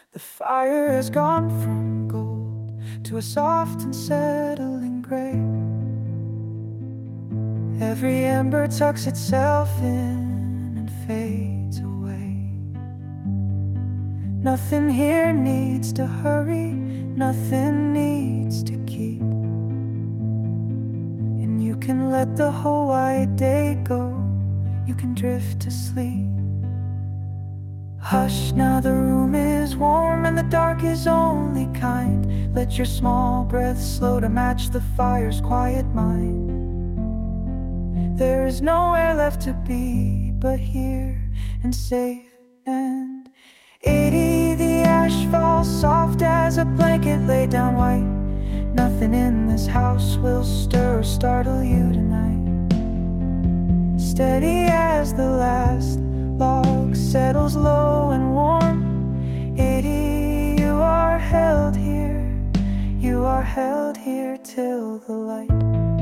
The fire has gone from gold to a soft and settling gray. Every ember tucks itself in and fades away. Nothing here needs to hurry, nothing needs to keep. And you can let the whole white day go, you can drift to sleep. Hush, now the room is warm and the dark is only kind. Let your small breath slow to match the fire's quiet mind. There is nowhere left to be but here and safe and 80. The ash falls soft as a blanket laid down white. Nothing in this house will stir or startle you tonight. Steady as the last log settles low and warm. 80, you are held here. You are held here till the light.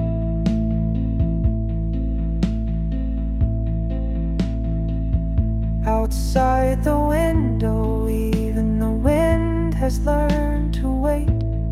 Outside the window, even the wind has learned to wait.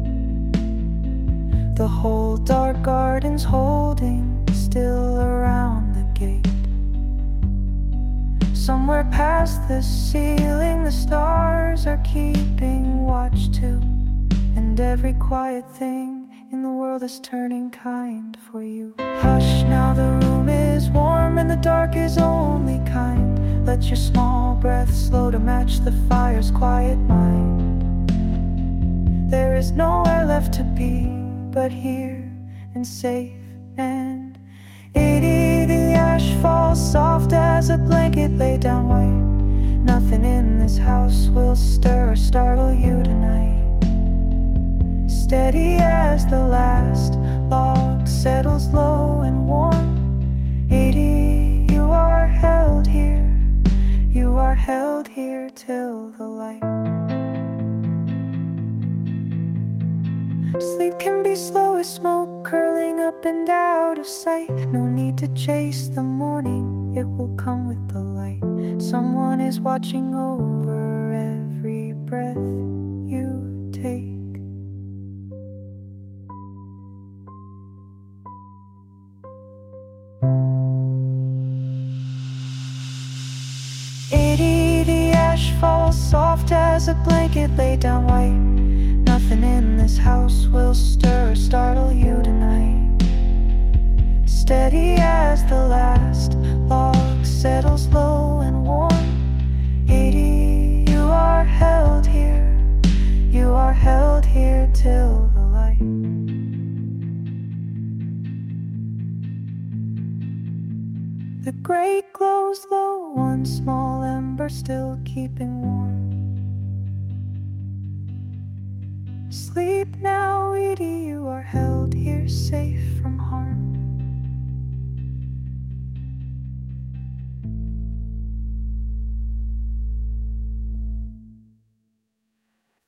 The whole dark garden's holding still around the gate. Somewhere past the ceiling, the stars are keeping watch too. And every quiet thing in the world is turning kind for you. Hush, now the room is warm and the dark is only kind. Let your small breath slow to match the fire's quiet mind. There is nowhere left to be but here and safe and 80. The ash falls soft as a blanket laid down white. Nothing in this house will stir or startle you tonight. Steady as the last log settles low and warm. 80, you are held here. You are held here till the light. Sleep can be slow as smoke curling up and out of sight. No need to chase the morning, it will come with the light. Someone is watching over every breath you take. The ash falls soft as a blanket laid down white. Nothing in this house will stir or startle you tonight. Steady as the last log settles low and warm. 80, you are held here. You are held here till the light. The grate glows low, one small ember still keeping warm. Sleep now, 80, you are held here safe from harm.